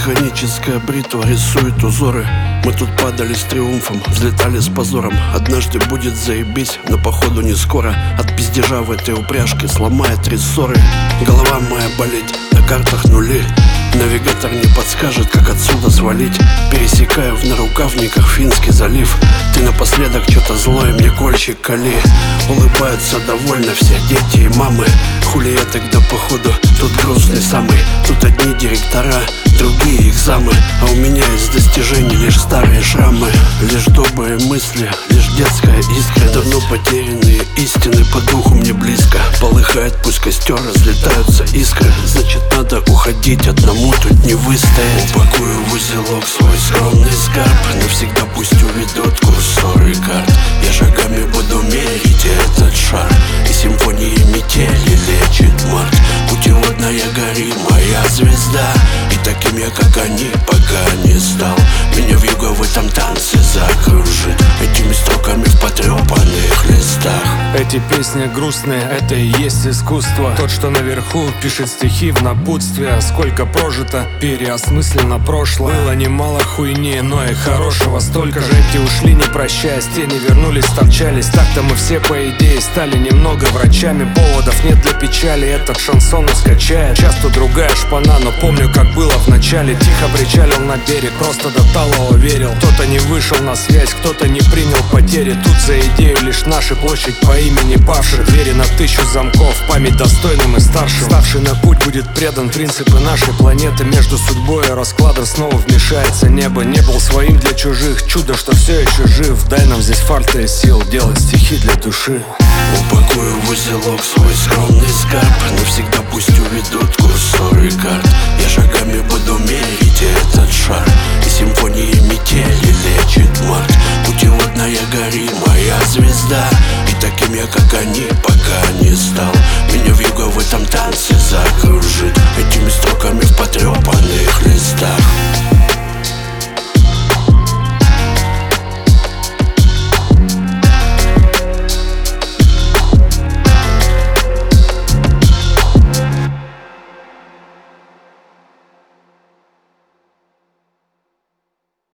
Механическая бритва рисует узоры. Мы тут падали с триумфом, взлетали с позором. Однажды будет заебись, но походу не скоро. От пиздежа в этой упряжке сломает рессоры. Голова моя болеть, на картах нули. Навигатор не подскажет, как отсюда свалить. Пересекаю в нарукавниках Финский залив. Ты напоследок что-то злое мне кольчик кали. Улыбаются довольно все дети и мамы. Хули я тогда походу тут грустный самый. Тут одни директора, другие их замы. А у меня из достижений лишь старые шрамы. Лишь добрые мысли, лишь детская искра. Давно потерянные истины по духу мне близко. Полыхает пусть костер, разлетаются искры. Значит надо уходить, одному тут не выстоять. Упакую в узелок свой скромный скарб. Навсегда пусть уведут курсоры карт. Я шагами буду мерить этот шар. И симфонии метели лечит март. Путеводная гори моя звезда. И таким я, как они, пока не стал. Меня вьюга в этом танце закружит этими строками в потрепанных листах. Эти песни грустные, это и есть искусство. Тот, что наверху, пишет стихи в напутствие. Сколько прожито, переосмысленно прошлое. Было немало хуйни, но и хорошего столько же. Эти ушли, не прощаясь, те не вернулись, торчались. Так-то мы все, по идее, стали немного врачами. Поводов нет для печали, этот шансон скачает. Часто другая шпана, но помню, как было в начале. Тихо причалил на берег, просто до талого верил. Кто-то не вышел на связь, кто-то не принял потери. Тут за идею лишь наша площадь по имени павших. Двери на 1000 замков, память достойным и старшим. Ставший на путь будет предан принципы нашей планеты. Между судьбой и раскладом снова вмешается небо. Не был своим для чужих, чудо, что все еще жив. Дай нам здесь фарта и сил делать стихи для души. Упакую в узелок свой скромный скарб. Навсегда пусть уведут курсоры карт.